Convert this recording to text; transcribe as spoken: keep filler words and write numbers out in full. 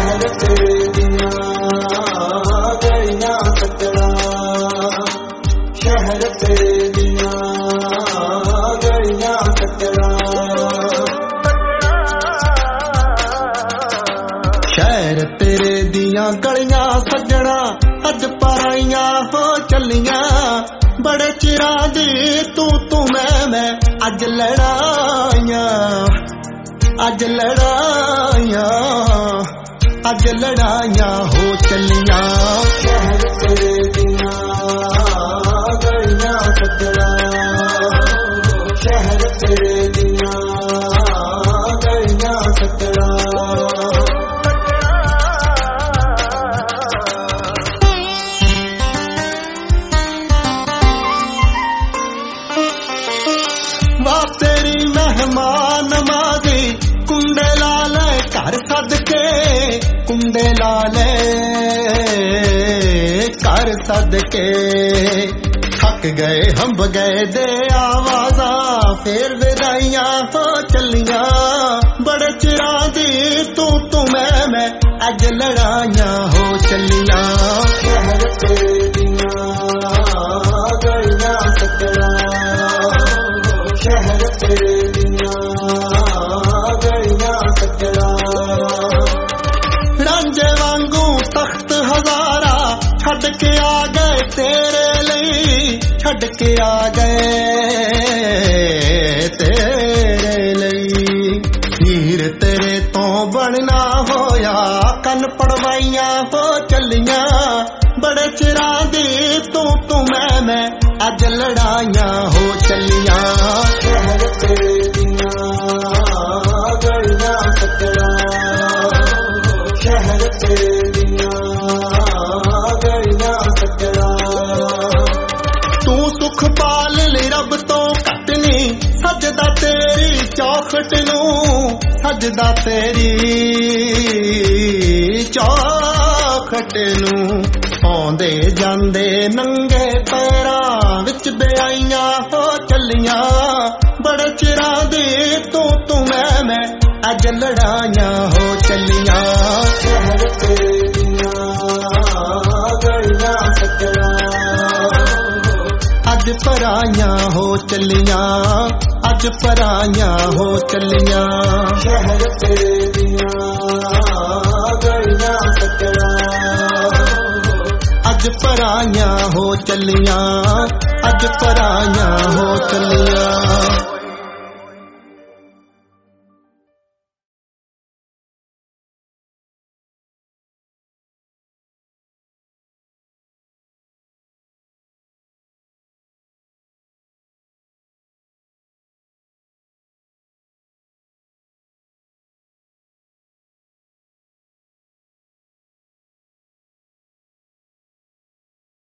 शहर तेरे दियां गलियां सजना, शहर तेरे दियां गलियां सजना, शहर तेरे दियां गलियां सजना, अज पराइयां हो चलियां बड़े चिरां दी तू तू मैं मैं, अज लड़ाइयां अज लड़ाइयां अज लड़ाइयां हो चलियां, शहर तेरे दियां गलियां सजना, शहर तेरे दियां गलियां सजना। वाह तेरी मेहमान नवाज़ी कुंडे लाले घर सदके, कुंडे लाले घर सदके, थक गए हंब गए दे आवाज़ा फिर विदाइयां हो चलियां बड़े चिरां दी तू तू मैं मैं, अज लड़ाइयां हो चलियां, शहर तेरे दियां गलियां सजना, शहर तेरे दियां गलियां सजना। रांझे वांगू तख्त हजारा छड़ के आ गए तेरे लई, छड़ के आ गए तेरे लई, हीर तेरे तो बनना होया कन पड़वाइयां हो चलियां बड़े चिरां दी तू तू मैं मैं, अज लड़ाइयां हो चलियां, शहर तेरे दियां गलियां सजना, शहर तेरे दियां गलियां सजना। तू सुख पाल ले रब तो घट नी, सजदा तेरी चौखट नू, सजदा तेरी चौखट नू, आउंदे जांदे नंगे पैरां विच बेआइयां हो चलियां बड़े चिरां दी तू तू मैं मैं, अज लड़ाइयां हो चलियां, शहर तेरे दियां गलियां सजना, अज पराइयां हो चलियां अज पराइयां हो चलियां, शहर तेरे दियां गलियां सजना, अज पराइयां हो चलियां अज पराइयां हो चलियां।